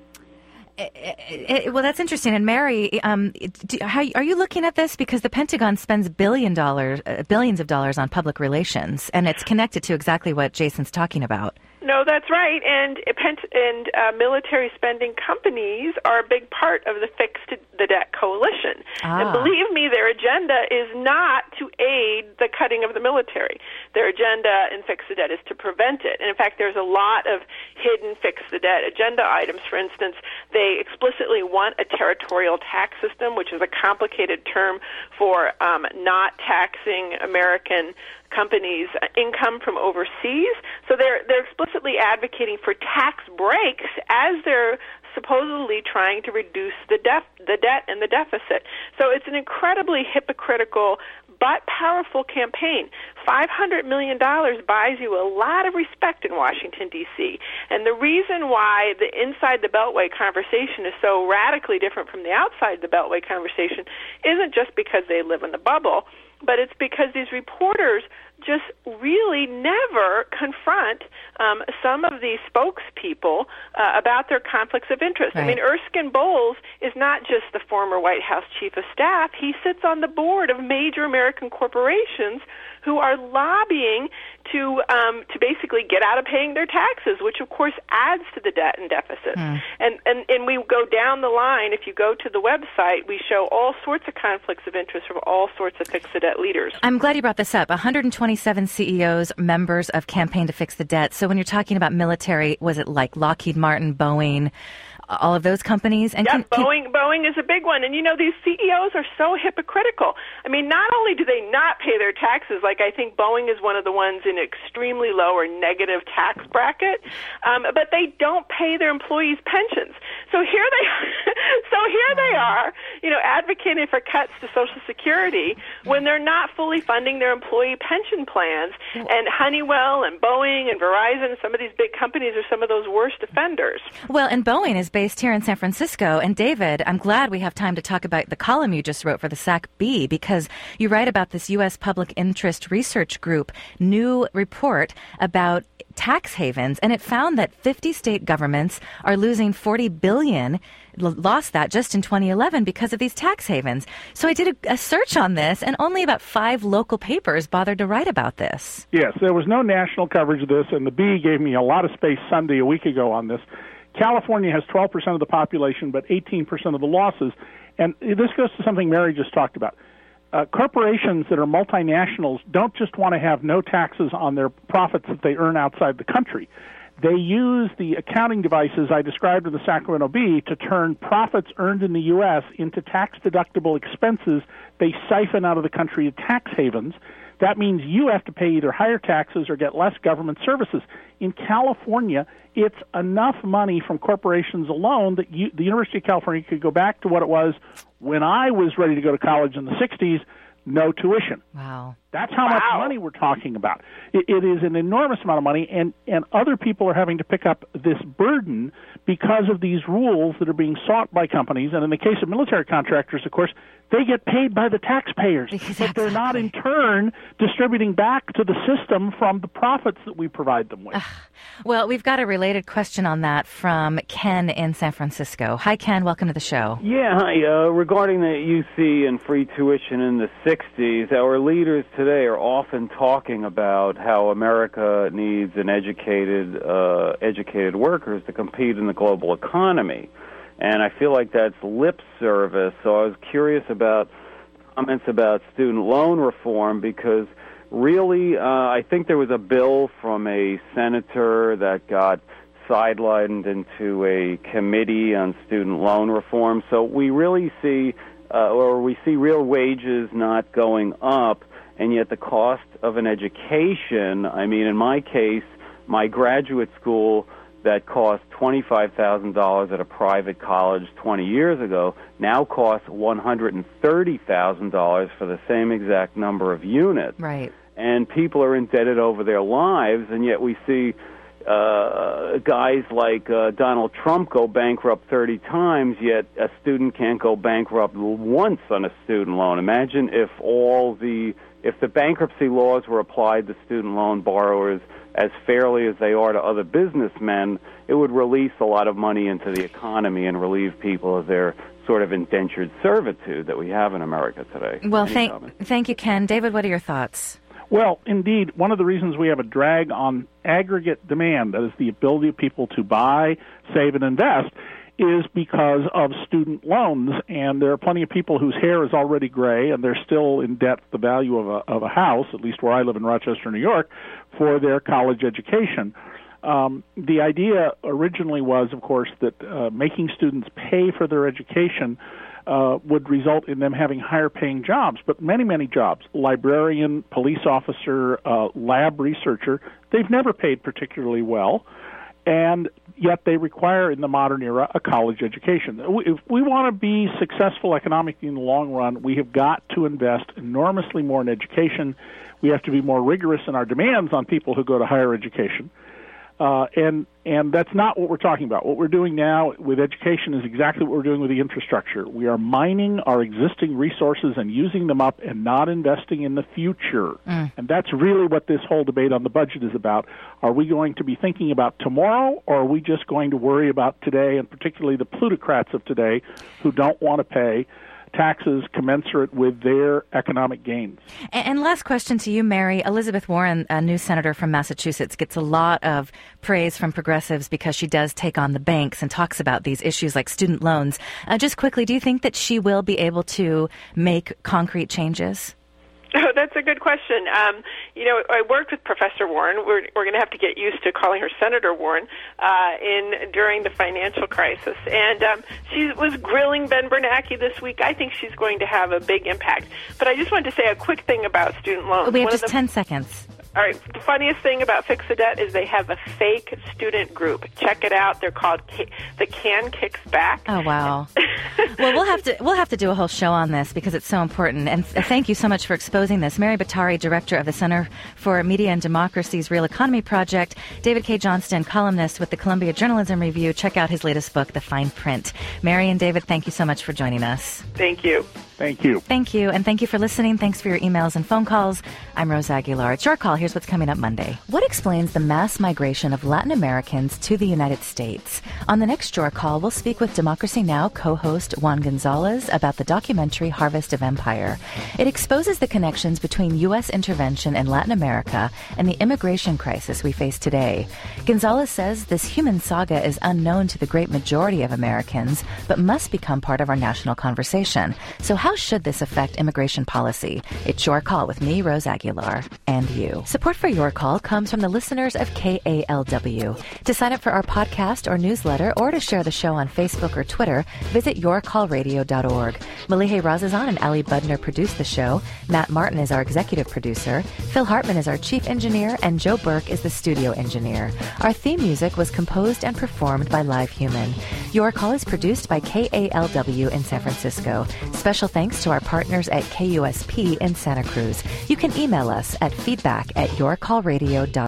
Speaker 1: It, it, well, that's interesting. And Mary, um, do, how, are you looking at this? Because the Pentagon spends billion dollars, uh, billions of dollars on public relations, and it's connected to exactly what Jason's talking about.
Speaker 6: No, that's right. And and uh, military spending companies are a big part of the Fix the Debt Coalition.
Speaker 1: Ah.
Speaker 6: And believe me, their agenda is not to aid the cutting of the military. Their agenda in Fix the Debt is to prevent it. And in fact, there's a lot of hidden Fix the Debt agenda items. For instance, they explicitly want a territorial tax system, which is a complicated term for um, not taxing American companies' income from overseas. So they're they're explicitly advocating for tax breaks as they're supposedly trying to reduce the def, the debt and the deficit. So it's an incredibly hypocritical but powerful campaign. five hundred million dollars buys you a lot of respect in Washington, D C And the reason why the inside the Beltway conversation is so radically different from the outside the Beltway conversation isn't just because they live in the bubble, but it's because these reporters just really never confront um, some of these spokespeople uh, about their conflicts of interest.
Speaker 1: Right.
Speaker 6: I mean, Erskine Bowles is not just the former White House chief of staff. He sits on the board of major American corporations who are lobbying to um, to basically get out of paying their taxes, which of course adds to the debt and deficit. Mm. And, and and we go down the line. If you go to the website, we show all sorts of conflicts of interest from all sorts of Fix the Debt leaders.
Speaker 1: I'm glad you brought this up. one hundred twenty-seven C E Os, members of Campaign to Fix the Debt. So when you're talking about military, was it like Lockheed Martin, Boeing, all of those companies? And
Speaker 6: yeah,
Speaker 1: can, can,
Speaker 6: Boeing Boeing is a big one. And, you know, these C E Os are so hypocritical. I mean, not only do they not pay their taxes, like I think Boeing is one of the ones in extremely low or negative tax bracket, um, but they don't pay their employees' pensions. So here they so here they are, you know, advocating for cuts to Social Security when they're not fully funding their employee pension plans. And Honeywell and Boeing and Verizon and some of these big companies are some of those worst offenders.
Speaker 1: Well, and Boeing is based here in San Francisco. And David, I'm glad we have time to talk about the column you just wrote for the S A C B, because you write about this U S Public Interest Research Group new report about tax havens, and it found that fifty state governments are losing forty billion dollars, lost that just in twenty eleven because of these tax havens. So I did a, a search on this, and only about five local papers bothered to write about this.
Speaker 2: Yes, there was no national coverage of this, and the Bee gave me a lot of space Sunday a week ago on this. California has twelve percent of the population, but eighteen percent of the losses. And this goes to something Mary just talked about. Uh, corporations that are multinationals don't just want to have no taxes on their profits that they earn outside the country. They use the accounting devices I described in the Sacramento Bee to turn profits earned in the U S into tax-deductible expenses they siphon out of the country to tax havens. That means you have to pay either higher taxes or get less government services. In California, it's enough money from corporations alone that you, the University of California could go back to what it was when I was ready to go to college in the sixties, no tuition.
Speaker 1: Wow.
Speaker 2: That's how
Speaker 6: wow.
Speaker 2: much money we're talking about. It, it is an enormous amount of money, and, and other people are having to pick up this burden because of these rules that are being sought by companies. And in the case of military contractors, of course, they get paid by the taxpayers,
Speaker 1: exactly.
Speaker 2: but they're not in turn distributing back to the system from the profits that we provide them with. Uh,
Speaker 1: well, we've got a related question on that from Ken in San Francisco. Hi, Ken. Welcome to the show.
Speaker 9: Yeah, hi. Uh, regarding the U C and free tuition in the sixties, our leaders today are often talking about how America needs an educated, uh, educated workers to compete in the global economy. And I feel like that's lip service. So I was curious about comments about student loan reform, because really uh, I think there was a bill from a senator that got sidelined into a committee on student loan reform. So we really see, uh, or we see real wages not going up, and yet the cost of an education, I mean, in my case, my graduate school that cost twenty-five thousand dollars at a private college twenty years ago now costs one hundred thirty thousand dollars for the same exact number of units.
Speaker 1: Right.
Speaker 9: And people are indebted over their lives, and yet we see uh, guys like uh, Donald Trump go bankrupt thirty times, yet a student can't go bankrupt once on a student loan. Imagine if all the if the bankruptcy laws were applied to student loan borrowers as fairly as they are to other businessmen, it would release a lot of money into the economy and relieve people of their sort of indentured servitude that we have in America today.
Speaker 1: Well,
Speaker 9: Any
Speaker 1: thank,
Speaker 9: comment?
Speaker 1: thank you, Ken. David, what are your thoughts?
Speaker 2: Well, indeed, one of the reasons we have a drag on aggregate demand, that is the ability of people to buy, save, and invest, is because of student loans. And there are plenty of people whose hair is already gray, and they're still in debt the value of a, of a house, at least where I live in Rochester, New York, for their college education. Um, the idea originally was, of course, that uh, making students pay for their education Uh, would result in them having higher-paying jobs, but many, many jobs, librarian, police officer, uh, lab researcher, they've never paid particularly well, and yet they require in the modern era a college education. If we want to be successful economically in the long run, we have got to invest enormously more in education. We have to be more rigorous in our demands on people who go to higher education. Uh, and and that's not what we're talking about. What we're doing now with education is exactly what we're doing with the infrastructure. We are mining our existing resources and using them up and not investing in the future. Mm. And that's really what this whole debate on the budget is about. Are we going to be thinking about tomorrow, or are we just going to worry about today, and particularly the plutocrats of today who don't want to pay taxes commensurate with their economic gains?
Speaker 1: And last question to you, Mary. Elizabeth Warren, a new senator from Massachusetts, gets a lot of praise from progressives because she does take on the banks and talks about these issues like student loans. Uh, just quickly, do you think that she will be able to make concrete changes?
Speaker 6: Oh, that's a good question. Um, you know, I worked with Professor Warren. We're we're going to have to get used to calling her Senator Warren uh, in during the financial crisis, and um, she was grilling Ben Bernanke this week. I think she's going to have a big impact. But I just wanted to say a quick thing about student loans.
Speaker 1: We have
Speaker 6: One
Speaker 1: just
Speaker 6: the,
Speaker 1: ten seconds.
Speaker 6: All right. The funniest thing about Fix the Debt is they have a fake student group. Check it out. They're called K- the Can Kicks Back.
Speaker 1: Oh wow. Well, we'll have to we'll have to do a whole show on this because it's so important. And th- thank you so much for exposing this. Mary Bottari, director of the Center for Media and Democracy's Real Economy Project. David K. Johnston, columnist with the Columbia Journalism Review. Check out his latest book, The Fine Print. Mary and David, thank you so much for joining us.
Speaker 6: Thank you.
Speaker 2: Thank you.
Speaker 1: Thank you. And thank you for listening. Thanks for your emails and phone calls. I'm Rose Aguilar. It's your call. Here's what's coming up Monday. What explains the mass migration of Latin Americans to the United States? On the next Your Call, we'll speak with Democracy Now! Co-host Juan Gonzalez about the documentary Harvest of Empire. It exposes the connections between U S intervention in Latin America and the immigration crisis we face today. Gonzalez says this human saga is unknown to the great majority of Americans, but must become part of our national conversation. So how should this affect immigration policy? It's Your Call with me, Rose Aguilar, and you. Support for Your Call comes from the listeners of K A L W. To sign up for our podcast or newsletter or to share the show on Facebook or Twitter, visit your call radio dot org. Malihe Razazan and Ali Budner produce the show. Matt Martin is our executive producer. Phil Hartman is our chief engineer, and Joe Burke is the studio engineer. Our theme music was composed and performed by Live Human. Your Call is produced by K A L W in San Francisco. Special thanks to our partners at K U S P in Santa Cruz. You can email us at feedback at your call radio dot org.